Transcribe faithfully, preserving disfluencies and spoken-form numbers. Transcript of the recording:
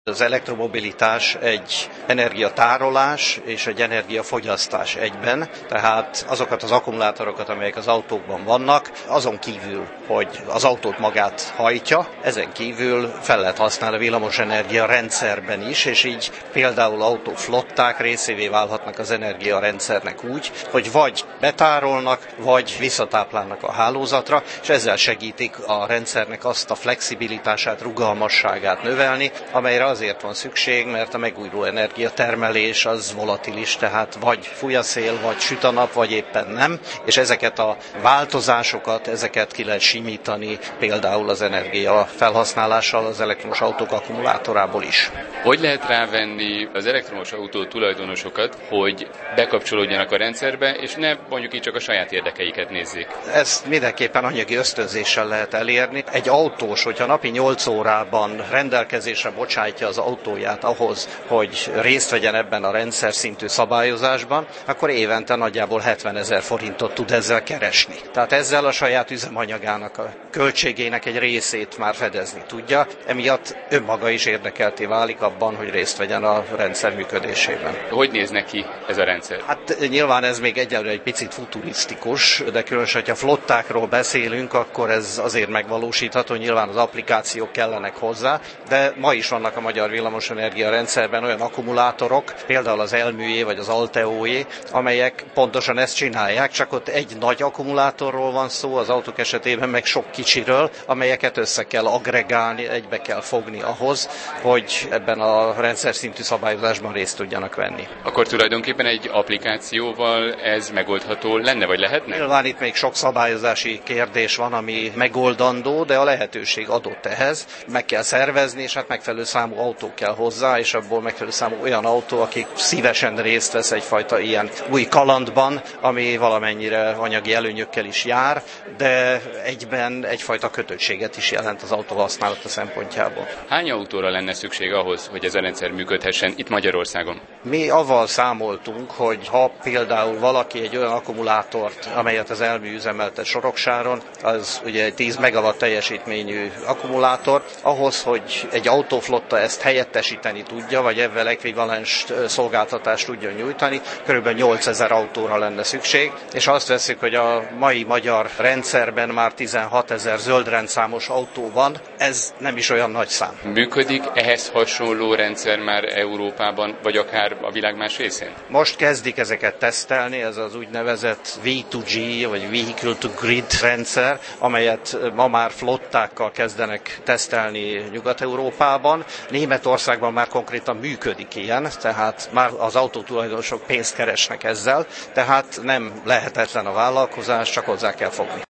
Az elektromobilitás egy energiatárolás és egy energiafogyasztás egyben, tehát azokat az akkumulátorokat, amelyek az autókban vannak, azon kívül, hogy az autót magát hajtja, ezen kívül fel lehet használni a villamosenergia rendszerben is, és így például autóflották részévé válhatnak az energiarendszernek úgy, hogy vagy betárolnak, vagy visszatáplálnak a hálózatra, és ezzel segítik a rendszernek azt a flexibilitását, rugalmasságát növelni, amelyre azért van szükség, mert a megújuló energiatermelés az volatilis, tehát vagy fúj a szél, vagy süt a nap, vagy éppen nem, és ezeket a változásokat, ezeket ki lehet simítani például az energia felhasználással az elektromos autók akkumulátorából is. Hogy lehet rávenni az elektromos autó tulajdonosokat, hogy bekapcsolódjanak a rendszerbe, és ne mondjuk így csak a saját érdekeiket nézzék? Ezt mindenképpen anyagi ösztönzéssel lehet elérni. Egy autós, hogyha napi nyolc órában rendelkezésre bocsátja az autóját ahhoz, hogy részt vegyen ebben a rendszer szintű szabályozásban, akkor évente nagyjából hetvenezer forintot tud ezzel keresni. Tehát ezzel a saját üzemanyagának a költségének egy részét már fedezni tudja, emiatt önmaga is érdekelté válik abban, hogy részt vegyen a rendszer működésében. Hogy néz neki ez a rendszer? Hát nyilván ez még egyelőre egy picit futurisztikus, de különösen, hogyha flottákról beszélünk, akkor ez azért megvalósítható, nyilván az applikációk kellenek hozzá, de ma is vannak a magyar villamosenergia rendszerben olyan akkumulátorok, például az Elműjé vagy az Alteójé, amelyek pontosan ezt csinálják, csak ott egy nagy akkumulátorról van szó, az autók esetében meg sok kicsiről, amelyeket össze kell aggregálni, egybe kell fogni ahhoz, hogy ebben a rendszer szintű szabályozásban részt tudjanak venni. Akkor tulajdonképpen egy applikációval ez megoldható lenne, vagy lehetne? Nyilván itt még sok szabályozási kérdés van, ami megoldandó, de a lehetőség adott ehhez. Meg kell szervezni, és hát megfelelő számú autó kell hozzá, és abból megfelelő számú olyan autó, akik szívesen részt vesz egyfajta ilyen új kalandban, ami valamennyire anyagi előnyökkel is jár, de egyben egyfajta kötöttséget is jelent az autó használata szempontjából. Hány autóra lenne szükség ahhoz, hogy ez a rendszer működhessen itt Magyarországon? Mi avval számoltunk, hogy ha például valaki egy olyan akkumulátort, amelyet az Elmű üzemeltet Soroksáron, az ugye egy tíz megawatt teljesítményű akkumulátor, ahhoz, hogy egy autóflotta ezt helyettesíteni tudja, vagy ebben ekvivalens szolgáltatást tudja nyújtani, körülbelül nyolcezer autóra lenne szükség, és azt veszük, hogy a mai magyar rendszerben már tizenhatezer zöldrendszámos autó van, ez nem is olyan nagy szám. Működik ehhez hasonló rendszer már Európában, vagy akár a világ más részén? Most kezdik ezeket tesztelni, ez az úgynevezett vé kettő gé, vagy Vehicle to Grid rendszer, amelyet ma már flottákkal kezdenek tesztelni Nyugat-Európában. Németországban már konkrétan működik ilyen, tehát már az autótulajdonosok pénzt keresnek ezzel, tehát nem lehetetlen a vállalkozás, csak hozzá kell fogni.